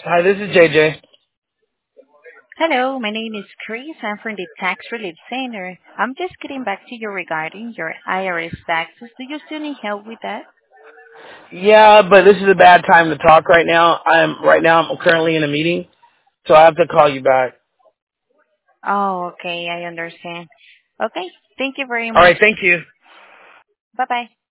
Hi, this is JJ. Hello, my name is Chris. I'm from the Tax Relief Center. I'm just getting back to you regarding your IRS taxes. Do you still need help with that? Yeah, but this is a bad time to talk right now. I'm currently in a meeting, so I have to call you back. Oh, okay, I understand. Okay, thank you very All much. right, thank you. Bye-bye.